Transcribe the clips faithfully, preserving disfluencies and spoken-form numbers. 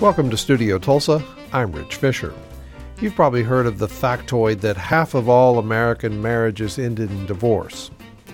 Welcome to Studio Tulsa. I'm Rich Fisher. You've probably heard of the factoid that half of all American marriages ended in divorce.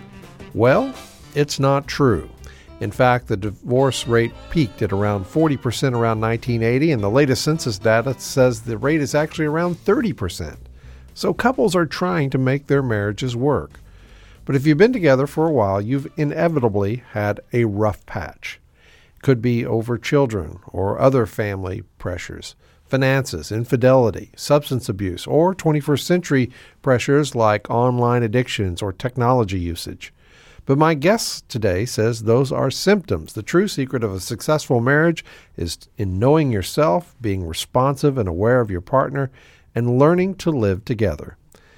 Well, it's not true. In fact, the divorce rate peaked at around forty percent around nineteen eighty, and the latest census data says the rate is actually around thirty percent. So couples are trying to make their marriages work. But if you've been together for a while, you've inevitably had a rough patch. It could be over children or other family pressures, finances, infidelity, substance abuse, or twenty-first century pressures like online addictions or technology usage. But my guest today says those are symptoms. The true secret of a successful marriage is in knowing yourself, being responsive and aware of your partner, and learning to live together.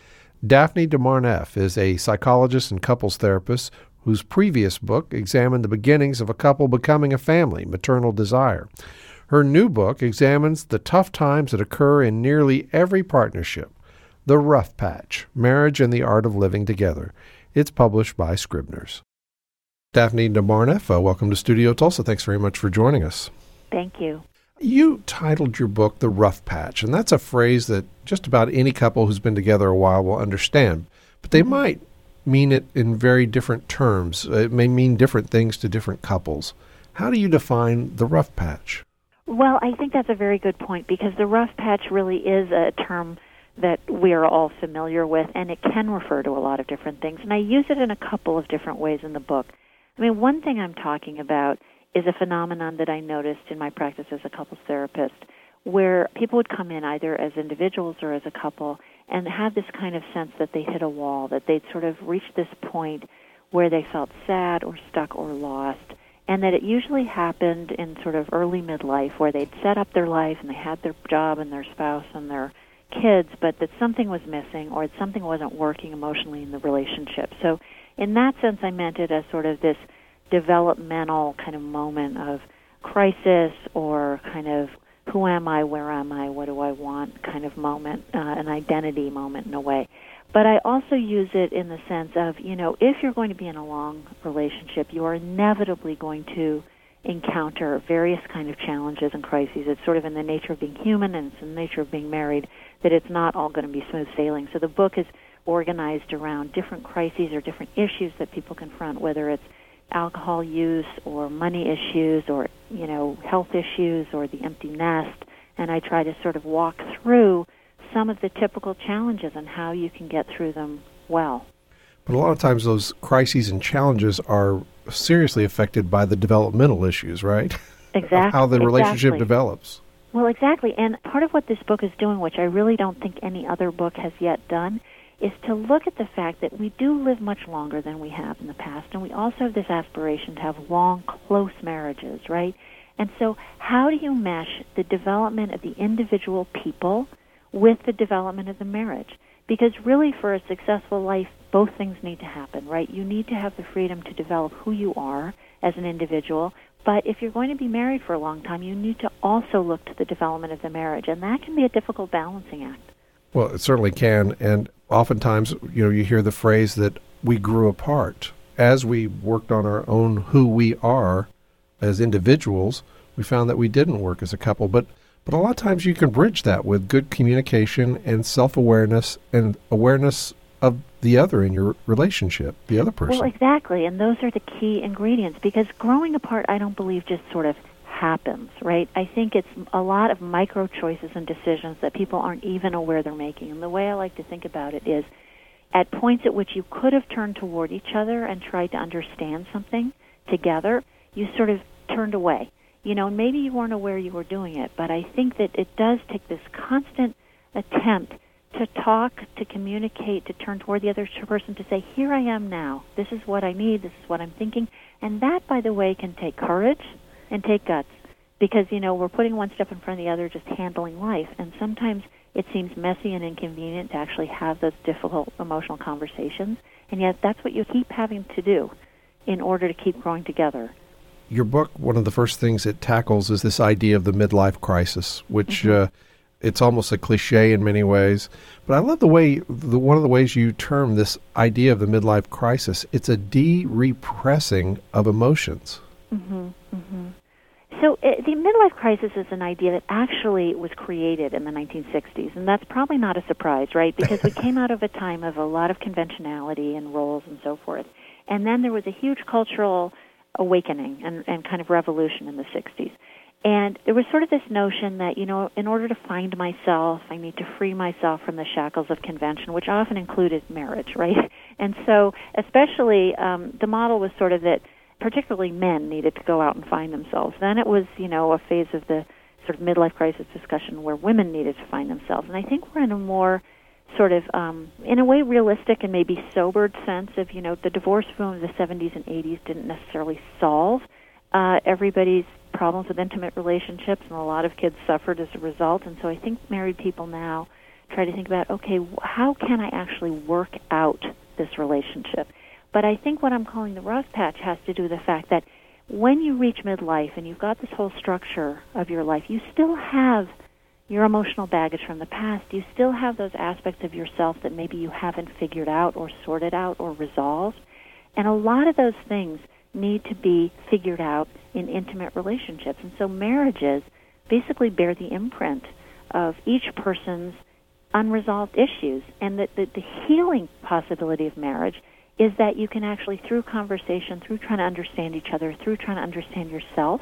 Daphne DeMarneff is a psychologist and couples therapist whose previous book examined the beginnings of a couple becoming a family, Maternal Desire. Her new book examines the tough times that occur in nearly every partnership, The Rough Patch, Marriage and the Art of Living Together. It's published by Scribner's. Daphne DeMarneff, uh, welcome to Studio Tulsa. Thanks very much for joining us. Thank you. You titled your book The Rough Patch, and that's a phrase that just about any couple who's been together a while will understand. But they might mean it in very different terms. It may mean different things to different couples. How do you define the rough patch? Well, I think that's a very good point, because the rough patch really is a term that we are all familiar with, and it can refer to a lot of different things. And I use it in a couple of different ways in the book. I mean, one thing I'm talking about is a phenomenon that I noticed in my practice as a couples therapist, where people would come in either as individuals or as a couple and have this kind of sense that they hit a wall, that they'd sort of reached this point where they felt sad or stuck or lost, and that it usually happened in sort of early midlife, where they'd set up their life and they had their job and their spouse and their kids, but that something was missing or that something wasn't working emotionally in the relationship. So in that sense, I meant it as sort of this developmental kind of moment of crisis, or kind of who am I, where am I, what do I want kind of moment, uh, an identity moment in a way. But I also use it in the sense of, you know, if you're going to be in a long relationship, you are inevitably going to encounter various kind of challenges and crises. It's sort of in the nature of being human, and it's in the nature of being married, that it's not all going to be smooth sailing. So the book is organized around different crises or different issues that people confront, whether it's alcohol use or money issues or, you know, health issues or the empty nest. And I try to sort of walk through some of the typical challenges and how you can get through them well. But a lot of times those crises and challenges are seriously affected by the developmental issues, right? Exactly. Of how the relationship exactly. develops. Well, exactly. And part of what this book is doing, which I really don't think any other book has yet done, is to look at the fact that we do live much longer than we have in the past, and we also have this aspiration to have long, close marriages, right? And so how do you mesh the development of the individual people with the development of the marriage? Because really, for a successful life, both things need to happen, right? You need to have the freedom to develop who you are as an individual, but if you're going to be married for a long time, you need to also look to the development of the marriage, and that can be a difficult balancing act. Well, it certainly can, and oftentimes, you know, you hear the phrase that we grew apart. As we worked on our own who we are as individuals, we found that we didn't work as a couple, but But a lot of times you can bridge that with good communication and self-awareness and awareness of the other in your relationship, the other person. Well, exactly, and those are the key ingredients, because growing apart, I don't believe, just sort of happens, right? I think it's a lot of micro choices and decisions that people aren't even aware they're making. And the way I like to think about it is, at points at which you could have turned toward each other and tried to understand something together, you sort of turned away. You know, maybe you weren't aware you were doing it, but I think that it does take this constant attempt to talk, to communicate, to turn toward the other person, to say, here I am now. This is what I need. This is what I'm thinking. And that, by the way, can take courage and take guts, because, you know, we're putting one step in front of the other, just handling life. And sometimes it seems messy and inconvenient to actually have those difficult emotional conversations, and yet that's what you keep having to do in order to keep growing together. Your book, one of the first things it tackles is this idea of the midlife crisis, which mm-hmm. uh, it's almost a cliche in many ways. But I love the way, the, one of the ways you term this idea of the midlife crisis. It's a de-repressing of emotions. Mm-hmm. Mm-hmm. So uh, the midlife crisis is an idea that actually was created in the nineteen sixties, and that's probably not a surprise, right? Because we came out of a time of a lot of conventionality and roles and so forth. And then there was a huge cultural awakening and, and kind of revolution in the sixties. And there was sort of this notion that, you know, in order to find myself, I need to free myself from the shackles of convention, which often included marriage, right? And so especially um, the model was sort of that particularly men needed to go out and find themselves. Then it was, you know, a phase of the sort of midlife crisis discussion where women needed to find themselves. And I think we're in a more sort of, um, in a way, realistic and maybe sobered sense of, you know, the divorce boom of the seventies and eighties didn't necessarily solve uh, everybody's problems with intimate relationships, and a lot of kids suffered as a result. And so I think married people now try to think about, okay, how can I actually work out this relationship? But I think what I'm calling the rough patch has to do with the fact that when you reach midlife and you've got this whole structure of your life, you still have your emotional baggage from the past. You still have those aspects of yourself that maybe you haven't figured out or sorted out or resolved. And a lot of those things need to be figured out in intimate relationships. And so marriages basically bear the imprint of each person's unresolved issues. And the, the, the healing possibility of marriage is that you can actually, through conversation, through trying to understand each other, through trying to understand yourself,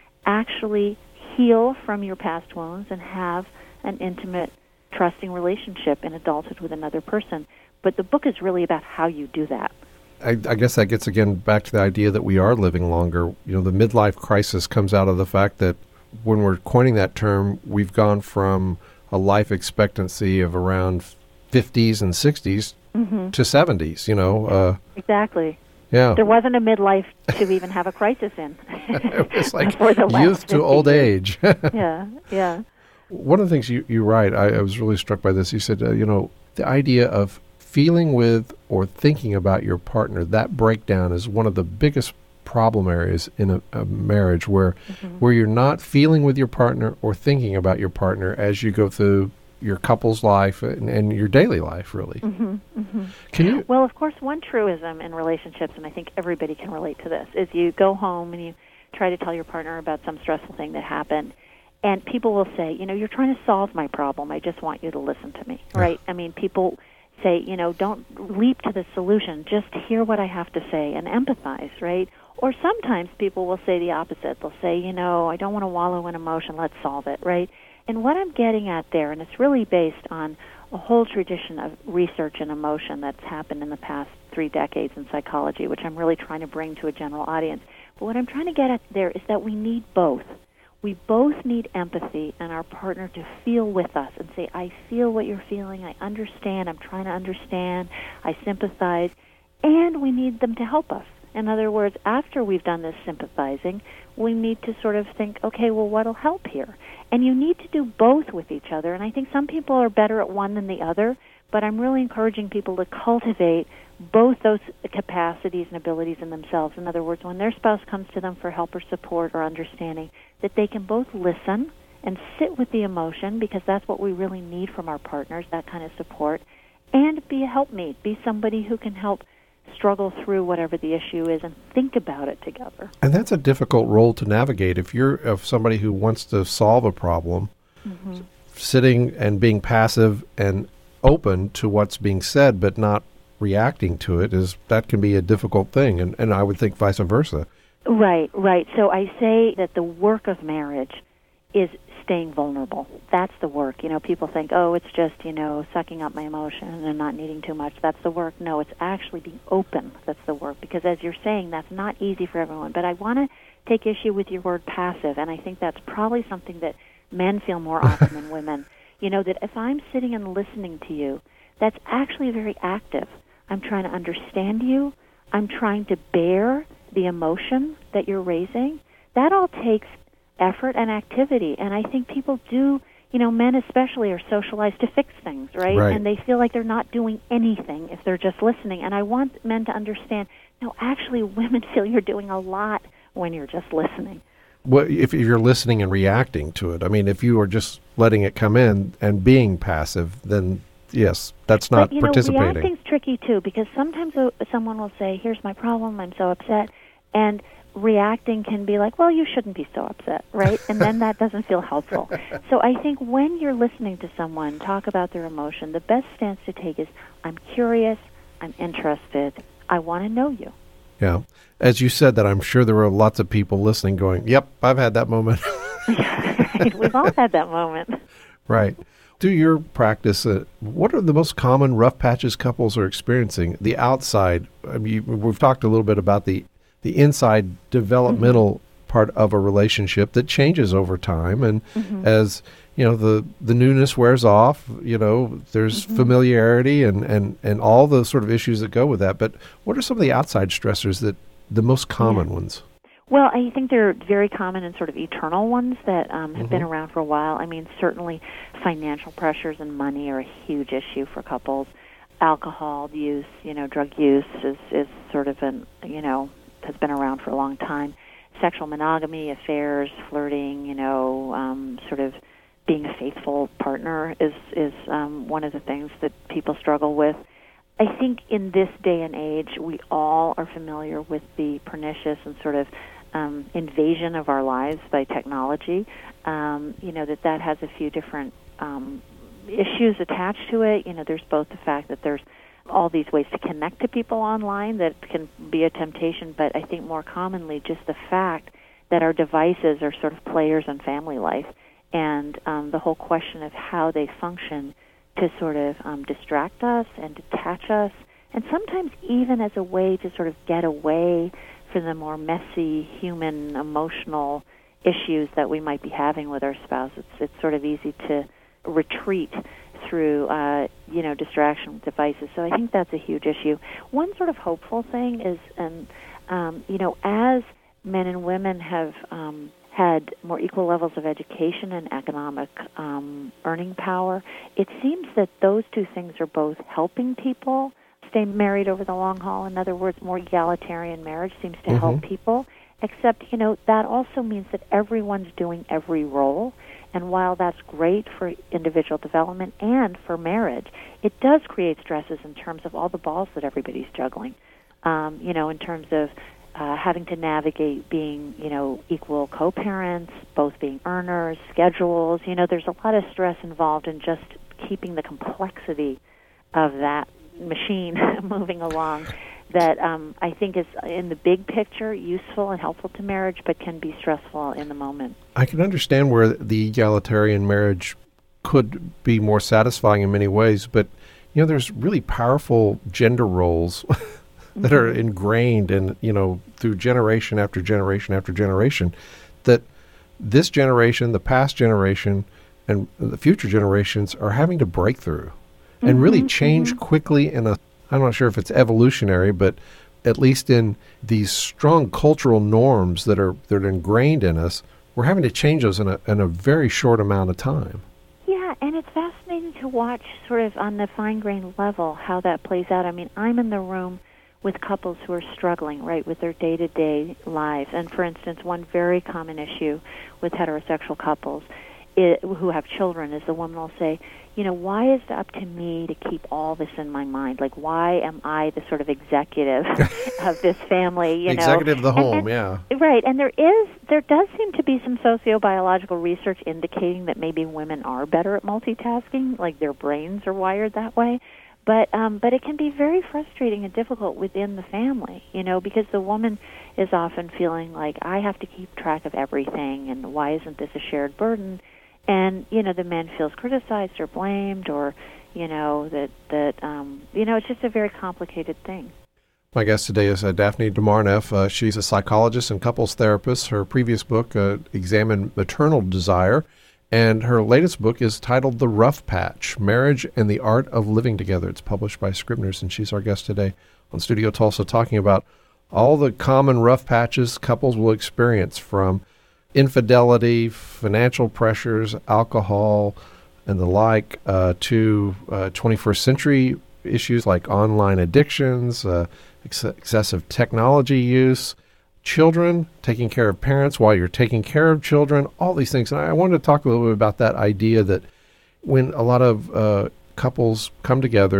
actually heal from your past wounds and have an intimate, trusting relationship in adulthood with another person. But the book is really about how you do that. I, I guess that gets, again, back to the idea that we are living longer. You know, the midlife crisis comes out of the fact that when we're coining that term, we've gone from a life expectancy of around fifties and sixties mm-hmm. to seventies, you know. Uh, exactly. Yeah. There wasn't a midlife to even have a crisis in. It was like fifty youth to old age. yeah, yeah. One of the things you, you write, I, I was really struck by this. You said, uh, you know, the idea of feeling with or thinking about your partner, that breakdown is one of the biggest problem areas in a, a marriage where mm-hmm. where you're not feeling with your partner or thinking about your partner as you go through your couple's life and, and your daily life, really. Mm-hmm, mm-hmm. Can you? Well, of course, one truism in relationships, and I think everybody can relate to this, is you go home and you try to tell your partner about some stressful thing that happened, and people will say, you know, you're trying to solve my problem. I just want you to listen to me, right? I mean, people say, you know, don't leap to the solution. Just hear what I have to say and empathize, right? Or sometimes people will say the opposite. They'll say, you know, I don't want to wallow in emotion. Let's solve it, right? And what I'm getting at there, and it's really based on a whole tradition of research and emotion that's happened in the past three decades in psychology, which I'm really trying to bring to a general audience. But what I'm trying to get at there is that we need both. We both need empathy and our partner to feel with us and say, I feel what you're feeling, I understand, I'm trying to understand, I sympathize, and we need them to help us. In other words, after we've done this sympathizing, we need to sort of think, okay, well, what'll help here? And you need to do both with each other, and I think some people are better at one than the other, but I'm really encouraging people to cultivate both those capacities and abilities in themselves. In other words, when their spouse comes to them for help or support or understanding, that they can both listen and sit with the emotion, because that's what we really need from our partners, that kind of support, and be a helpmate, be somebody who can help struggle through whatever the issue is and think about it together. And that's a difficult role to navigate. If you're of somebody who wants to solve a problem, mm-hmm. sitting and being passive and open to what's being said but not reacting to it, is that can be a difficult thing, and, and I would think vice versa. Right, right. So I say that the work of marriage is staying vulnerable. That's the work. You know, people think, oh, it's just, you know, sucking up my emotion and not needing too much. That's the work. No, it's actually being open. That's the work. Because as you're saying, that's not easy for everyone. But I want to take issue with your word passive, and I think that's probably something that men feel more often than women. You know, that if I'm sitting and listening to you, that's actually very active. I'm trying to understand you. I'm trying to bear the emotion that you're raising. That all takes effort and activity. And I think people do, you know, men especially are socialized to fix things, right? Right. And they feel like they're not doing anything if they're just listening. And I want men to understand, no, actually women feel you're doing a lot when you're just listening. Well, if you're listening and reacting to it. I mean, if you are just letting it come in and being passive, then yes, that's not but, you participating. know, reacting's tricky too, because sometimes uh, someone will say, here's my problem, I'm so upset. And reacting can be like, well, you shouldn't be so upset, right? And then that doesn't feel helpful. So I think when you're listening to someone talk about their emotion, the best stance to take is, I'm curious, I'm interested, I want to know you. Yeah. As you said that, I'm sure there were lots of people listening going, yep, I've had that moment. Right. We've all had that moment. Right. Through your practice, uh, what are the most common rough patches couples are experiencing? The outside, I mean, we've talked a little bit about the, the inside developmental mm-hmm. part of a relationship that changes over time. And mm-hmm. as, you know, the, the newness wears off, you know, there's mm-hmm. familiarity and, and, and all the sort of issues that go with that. But what are some of the outside stressors that the most common yeah. ones? Well, I think they're very common and sort of eternal ones that um, have mm-hmm. been around for a while. I mean, certainly financial pressures and money are a huge issue for couples. Alcohol use, you know, drug use is, is sort of an, you know, has been around for a long time. Sexual monogamy, affairs, flirting, you know, um, sort of being a faithful partner is, is um, one of the things that people struggle with. I think in this day and age, we all are familiar with the pernicious and sort of um, invasion of our lives by technology. Um, you know, that that has a few different um, issues attached to it. You know, there's both the fact that there's all these ways to connect to people online that can be a temptation, but I think more commonly just the fact that our devices are sort of players in family life, and um, the whole question of how they function to sort of um, distract us and detach us, and sometimes even as a way to sort of get away from the more messy, human, emotional issues that we might be having with our spouse. It's, it's sort of easy to retreat through, uh, you know, distraction with devices. So I think that's a huge issue. One sort of hopeful thing is, um, um, you know, as men and women have um, had more equal levels of education and economic um, earning power, it seems that those two things are both helping people stay married over the long haul. In other words, more egalitarian marriage seems to mm-hmm. help people, except, you know, that also means that everyone's doing every role. And while that's great for individual development and for marriage, it does create stresses in terms of all the balls that everybody's juggling, um, you know, in terms of Uh, having to navigate being, you know, equal co-parents, both being earners, schedules. You know, there's a lot of stress involved in just keeping the complexity of that machine moving along that um, I think is, in the big picture, useful and helpful to marriage, but can be stressful in the moment. I can understand where the egalitarian marriage could be more satisfying in many ways, but, you know, there's really powerful gender roles that are ingrained in, you know, through generation after generation after generation, that this generation, the past generation, and the future generations are having to break through and mm-hmm, really change mm-hmm. quickly in a, I'm not sure if it's evolutionary, but at least in these strong cultural norms that are that are ingrained in us, we're having to change those in a, in a very short amount of time. Yeah, and it's fascinating to watch sort of on the fine-grained level how that plays out. I mean, I'm in the room with couples who are struggling, right, with their day-to-day lives. And, for instance, one very common issue with heterosexual couples is, who have children is the woman will say, you know, why is it up to me to keep all this in my mind? Like, why am I the sort of executive of this family, you know? Executive of the home, and, and, yeah. Right, and there is, there does seem to be some sociobiological research indicating that maybe women are better at multitasking, like their brains are wired that way. But um, but it can be very frustrating and difficult within the family, you know, because the woman is often feeling like, I have to keep track of everything, and why isn't this a shared burden? And, you know, the man feels criticized or blamed, or, you know, that, that um, you know, it's just a very complicated thing. My guest today is uh, Daphne Demarneff. Uh, she's a psychologist and couples therapist. Her previous book uh, examined maternal desire. And her latest book is titled The Rough Patch, Marriage and the Art of Living Together. It's published by Scribner's, and she's our guest today on Studio Tulsa, talking about all the common rough patches couples will experience, from infidelity, financial pressures, alcohol, and the like, uh, to uh, twenty-first century issues like online addictions, uh, ex- excessive technology use, children, taking care of parents while you're taking care of children, all these things. And I wanted to talk a little bit about that idea that when a lot of uh, couples come together,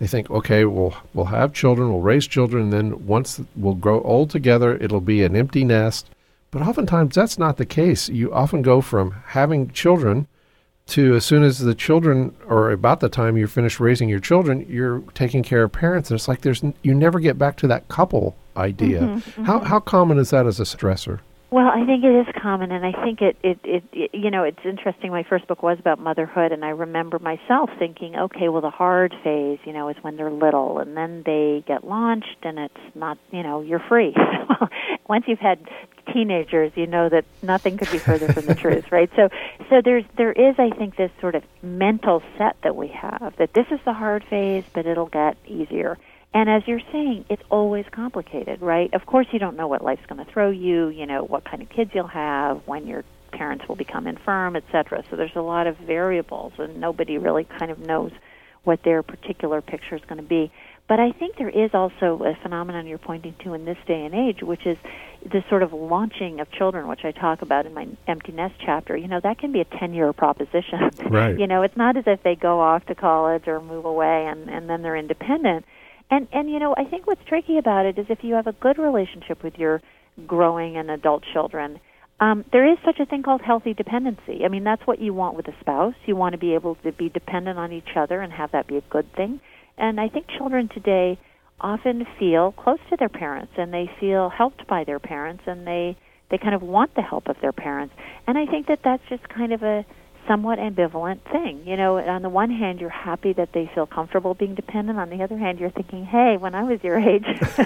They think, okay, we'll we'll have children, we'll raise children, and then once we'll grow old together, it'll be an empty nest. But oftentimes that's not the case. You often go from having children to as soon as the children, or about the time you're finished raising your children, you're taking care of parents. And it's like there's you never get back to that couple idea. Mm-hmm, mm-hmm. How how common is that as a stressor? Well, I think it is common, and I think it, it, it, it, you know, it's interesting. My first book was about motherhood, and I remember myself thinking, okay, well, the hard phase, you know, is when they're little, and then they get launched, and it's not, you know, you're free. Once you've had teenagers, you know that nothing could be further from the truth, right? So, so there's there is, I think, this sort of mental set that we have that this is the hard phase, but it'll get easier. And as you're saying, it's always complicated, right? Of course, you don't know what life's going to throw you, you know, what kind of kids you'll have, when your parents will become infirm, et cetera. So there's a lot of variables, and nobody really kind of knows what their particular picture is going to be. But I think there is also a phenomenon you're pointing to in this day and age, which is the sort of launching of children, which I talk about in my Empty Nest chapter. You know, that can be a ten-year proposition. Right. You know, it's not as if they go off to college or move away and, and then they're independent. And, and, you know, I think what's tricky about it is if you have a good relationship with your growing and adult children, um, there is such a thing called healthy dependency. I mean, that's what you want with a spouse. You want to be able to be dependent on each other and have that be a good thing. And I think children today often feel close to their parents, and they feel helped by their parents, and they, they kind of want the help of their parents. And I think that that's just kind of a somewhat ambivalent thing. You know, on the one hand, you're happy that they feel comfortable being dependent. On the other hand, you're thinking, hey, when I was your age,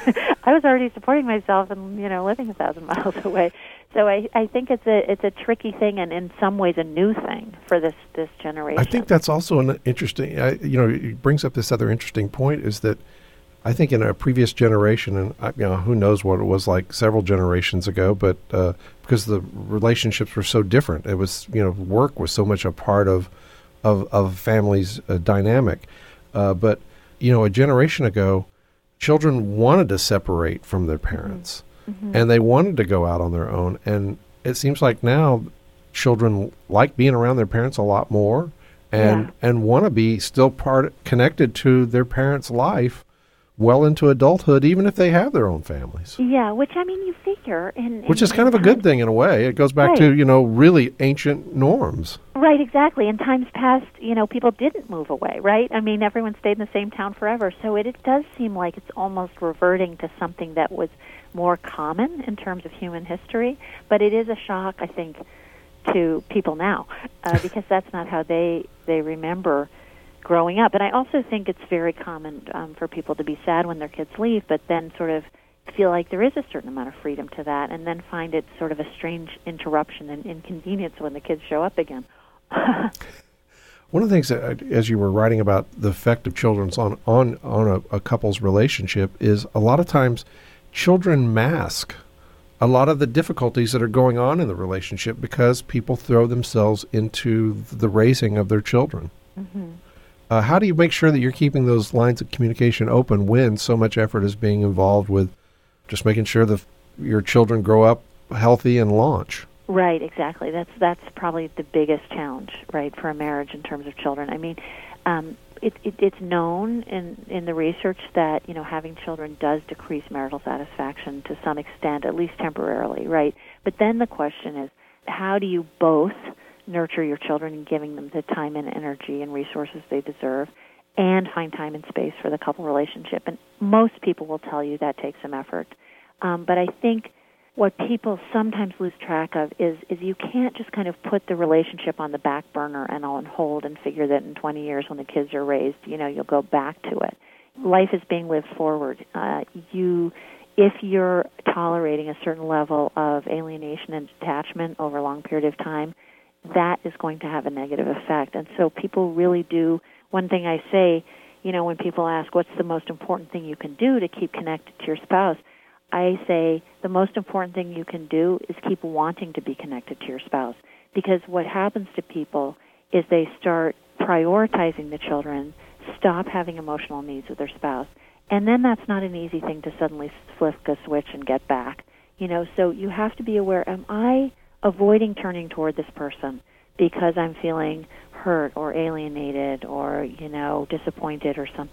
I was already supporting myself and, you know, living a thousand miles away. So I, I think it's a it's a tricky thing, and in some ways a new thing for this, this generation. I think that's also an interesting, uh, you know, it brings up this other interesting point is that I think in a previous generation, and uh, you know, who knows what it was like several generations ago, but uh, because the relationships were so different, it was, you know, work was so much a part of of, of family's uh, dynamic. Uh, but, you know, a generation ago, children wanted to separate from their parents, mm-hmm. and they wanted to go out on their own. And it seems like now children like being around their parents a lot more, and yeah. and want to be still part connected to their parents' life well into adulthood, even if they have their own families. Yeah, which, I mean, you figure. In, in which is kind of a good thing in a way. It goes back right. to, you know, really ancient norms. Right, exactly. In times past, you know, people didn't move away, right? I mean, everyone stayed in the same town forever. So it, it does seem like it's almost reverting to something that was more common in terms of human history. But it is a shock, I think, to people now, uh, because that's not how they, they remember growing up. And I also think it's very common um, for people to be sad when their kids leave, but then sort of feel like there is a certain amount of freedom to that, and then find it sort of a strange interruption and inconvenience when the kids show up again. One of the things that, as you were writing about the effect of children on, on, on a, a couple's relationship, is a lot of times children mask a lot of the difficulties that are going on in the relationship because people throw themselves into the raising of their children. Mm-hmm. Uh, how do you make sure that you're keeping those lines of communication open when so much effort is being involved with just making sure that your children grow up healthy and launch? Right, exactly. That's that's probably the biggest challenge, right, for a marriage in terms of children. I mean, um, it, it, it's known in, in the research that, you know, having children does decrease marital satisfaction to some extent, at least temporarily, right? But then the question is, how do you both nurture your children and giving them the time and energy and resources they deserve, and find time and space for the couple relationship? And most people will tell you that takes some effort. Um, but I think what people sometimes lose track of is, is you can't just kind of put the relationship on the back burner and on hold and figure that in twenty years when the kids are raised, you know, you'll go back to it. Life is being lived forward. Uh, you, if you're tolerating a certain level of alienation and detachment over a long period of time, that is going to have a negative effect. And so people really do, one thing I say, you know, when people ask what's the most important thing you can do to keep connected to your spouse, I say the most important thing you can do is keep wanting to be connected to your spouse. Because what happens to people is they start prioritizing the children, stop having emotional needs with their spouse, and then that's not an easy thing to suddenly flip a switch and get back. You know, so you have to be aware, am I avoiding turning toward this person because I'm feeling hurt or alienated or, you know, disappointed or something?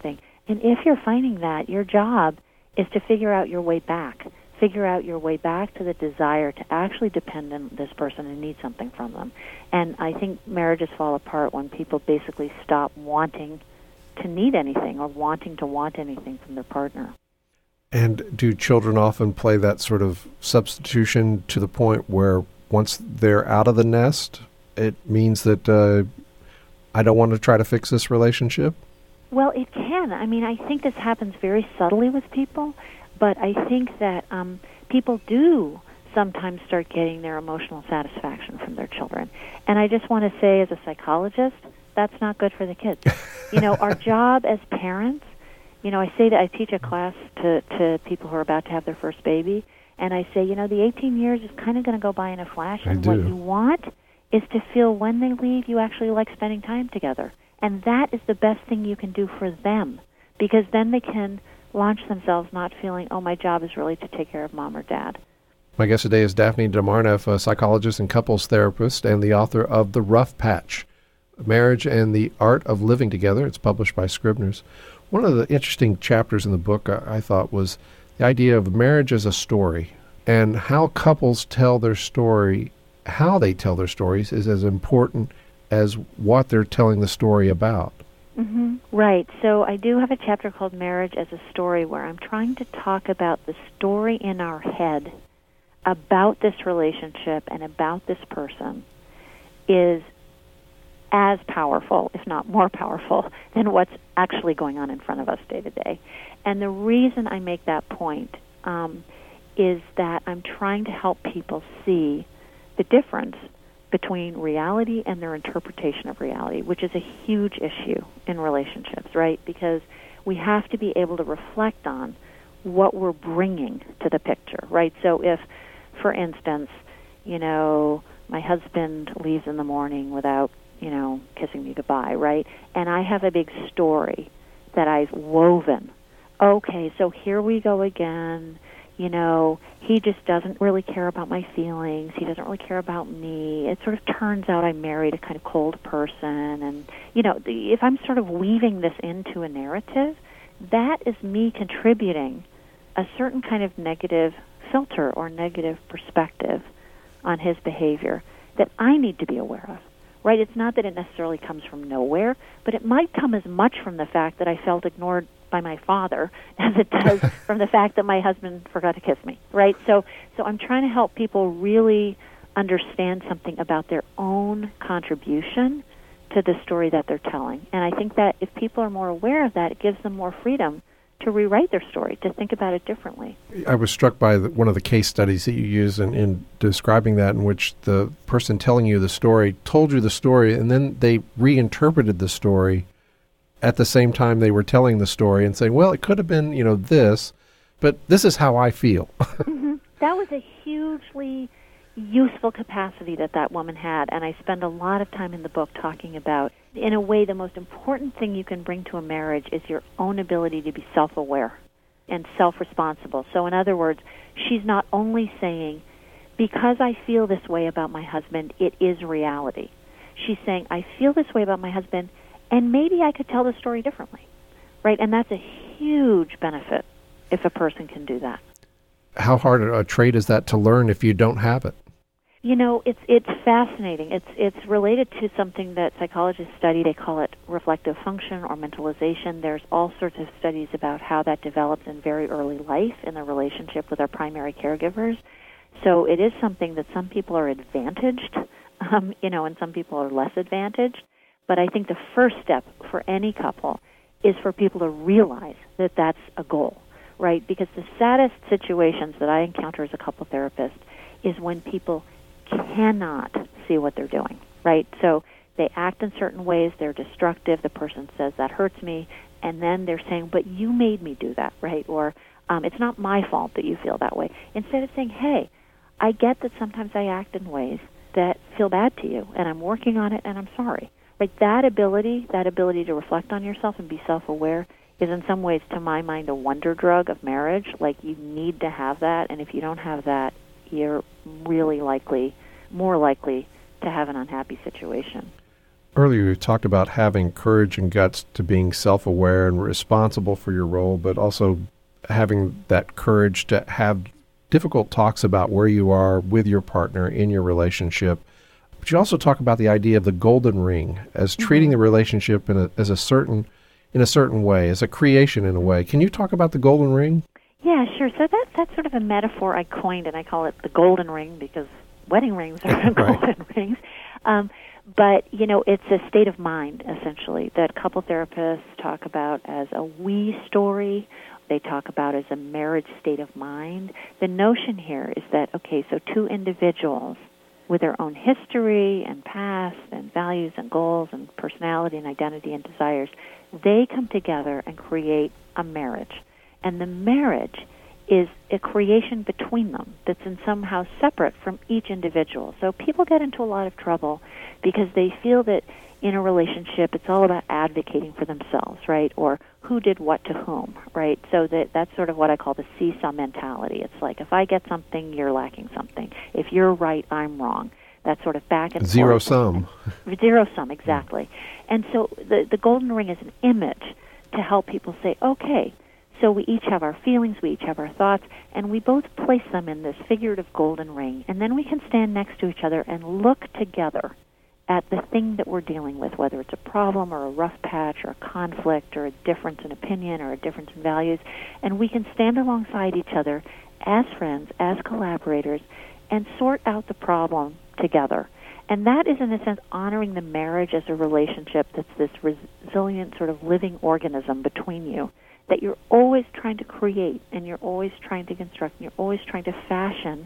And if you're finding that, your job is to figure out your way back. Figure out your way back to the desire to actually depend on this person and need something from them. And I think marriages fall apart when people basically stop wanting to need anything or wanting to want anything from their partner. And do children often play that sort of substitution to the point where once they're out of the nest, it means that uh, I don't want to try to fix this relationship? Well, it can. I mean, I think this happens very subtly with people, but I think that um, people do sometimes start getting their emotional satisfaction from their children. And I just want to say, as a psychologist, that's not good for the kids. You know, our job as parents, you know, I say that I teach a class to, to people who are about to have their first baby, and I say, you know, the eighteen years is kind of going to go by in a flash, I and do. what you want is to feel when they leave you actually like spending time together. And that is the best thing you can do for them, because then they can launch themselves not feeling, oh, my job is really to take care of mom or dad. My guest today is Daphne Damarneff, a psychologist and couples therapist and the author of The Rough Patch, Marriage and the Art of Living Together. It's published by Scribner's. One of the interesting chapters in the book, I, I thought, was the idea of marriage as a story, and how couples tell their story, how they tell their stories is as important as what they're telling the story about. Mm-hmm. Right. So I do have a chapter called Marriage as a Story, where I'm trying to talk about the story in our head about this relationship and about this person is as powerful, if not more powerful, than what's actually going on in front of us day to day. And the reason I make that point um, is that I'm trying to help people see the difference between reality and their interpretation of reality, which is a huge issue in relationships, right? Because we have to be able to reflect on what we're bringing to the picture, right? So if, for instance, you know, my husband leaves in the morning without, you know, kissing me goodbye, right? And I have a big story that I've woven. Okay, so here we go again. You know, he just doesn't really care about my feelings. He doesn't really care about me. It sort of turns out I married a kind of cold person. And, you know, if I'm sort of weaving this into a narrative, that is me contributing a certain kind of negative filter or negative perspective on his behavior that I need to be aware of, right? It's not that it necessarily comes from nowhere, but it might come as much from the fact that I felt ignored by my father as it does from the fact that my husband forgot to kiss me, right? So so I'm trying to help people really understand something about their own contribution to the story that they're telling. And I think that if people are more aware of that, it gives them more freedom to rewrite their story, to think about it differently. I was struck by the, one of the case studies that you use in, in describing that, in which the person telling you the story told you the story, and then they reinterpreted the story at the same time they were telling the story and saying, well, it could have been, you know, this, but this is how I feel. Mm-hmm. That was a hugely useful capacity that that woman had, and I spend a lot of time in the book talking about, in a way, the most important thing you can bring to a marriage is your own ability to be self-aware and self-responsible. So in other words, she's not only saying, because I feel this way about my husband, it is reality. She's saying, I feel this way about my husband, and maybe I could tell the story differently, right? And that's a huge benefit if a person can do that. How hard a trait is that to learn if you don't have it? You know, it's it's fascinating. It's it's related to something that psychologists study. They call it reflective function or mentalization. There's all sorts of studies about how that develops in very early life in the relationship with our primary caregivers. So it is something that some people are advantaged, um, you know, and some people are less advantaged. But I think the first step for any couple is for people to realize that that's a goal, right? Because the saddest situations that I encounter as a couple therapist is when people cannot see what they're doing, right? So they act in certain ways, they're destructive, the person says, that hurts me, and then they're saying, but you made me do that, right? Or um, it's not my fault that you feel that way. Instead of saying, hey, I get that sometimes I act in ways that feel bad to you, and I'm working on it, and I'm sorry. Right, that ability, that ability to reflect on yourself and be self-aware is in some ways, to my mind, a wonder drug of marriage. Like, you need to have that, and if you don't have that, you're really likely, more likely, to have an unhappy situation. Earlier, you talked about having courage and guts to being self-aware and responsible for your role, but also having that courage to have difficult talks about where you are with your partner in your relationship. But you also talk about the idea of the golden ring as mm-hmm. treating the relationship in a, as a certain, in a certain way, as a creation in a way. Can you talk about the golden ring? Yeah, sure. So that that's sort of a metaphor I coined, and I call it the golden ring because wedding rings are right. golden rings. Um, But, you know, it's a state of mind, essentially, that couple therapists talk about as a we story. They talk about as a marriage state of mind. The notion here is that, okay, so two individuals with their own history and past and values and goals and personality and identity and desires, they come together and create a marriage. And the marriage is a creation between them that's in somehow separate from each individual. So people get into a lot of trouble because they feel that in a relationship it's all about advocating for themselves, right? Or who did what to whom, right? So that that's sort of what I call the seesaw mentality. It's like if I get something, you're lacking something. If you're right, I'm wrong. That sort of back and Zero forth. sum. Zero sum, exactly. And so the, the golden ring is an image to help people say, okay, so we each have our feelings, we each have our thoughts, and we both place them in this figurative golden ring. And then we can stand next to each other and look together at the thing that we're dealing with, whether it's a problem or a rough patch or a conflict or a difference in opinion or a difference in values. And we can stand alongside each other as friends, as collaborators, and sort out the problem together. And that is, in a sense, honoring the marriage as a relationship that's this resilient sort of living organism between you that you're always trying to create and you're always trying to construct and you're always trying to fashion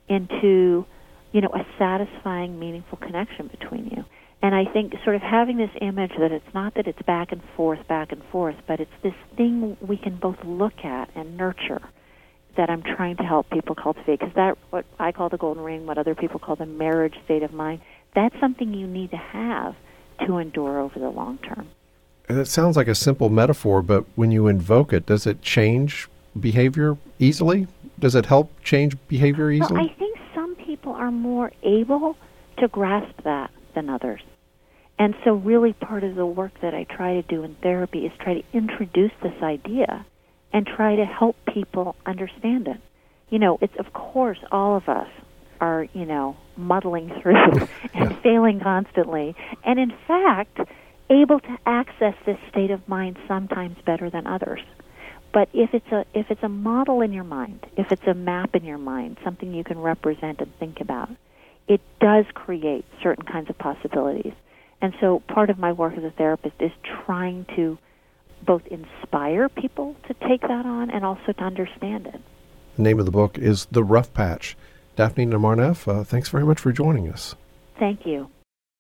into, you know, a satisfying, meaningful connection between you. And I think sort of having this image that it's not that it's back and forth, back and forth, but it's this thing we can both look at and nurture that I'm trying to help people cultivate, because that, what I call the golden ring, what other people call the marriage state of mind, that's something you need to have to endure over the long term. And it sounds like a simple metaphor, but when you invoke it, does it change behavior easily? Does it help change behavior easily? Well, I think some people are more able to grasp that than others. And so really part of the work that I try to do in therapy is try to introduce this idea and try to help people understand it. You know, it's, of course, all of us are, you know, muddling through and yeah. failing constantly. And in fact, able to access this state of mind sometimes better than others. But if it's a if it's a model in your mind, if it's a map in your mind, something you can represent and think about, it does create certain kinds of possibilities. And so part of my work as a therapist is trying to both inspire people to take that on and also to understand it. The name of the book is The Rough Patch. Daphne Nemarneff, uh, thanks very much for joining us. Thank you.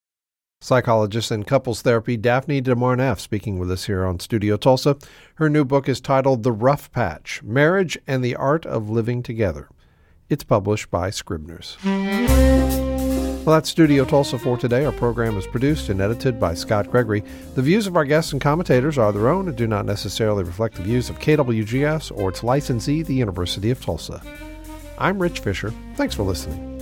Psychologist in couples therapy Daphne Nemarneff speaking with us here on Studio Tulsa. Her new book is titled The Rough Patch, Marriage and the Art of Living Together. It's published by Scribner's. Well, that's Studio Tulsa for today. Our program is produced and edited by Scott Gregory. The views of our guests and commentators are their own and do not necessarily reflect the views of K W G S or its licensee, the University of Tulsa. I'm Rich Fisher. Thanks for listening.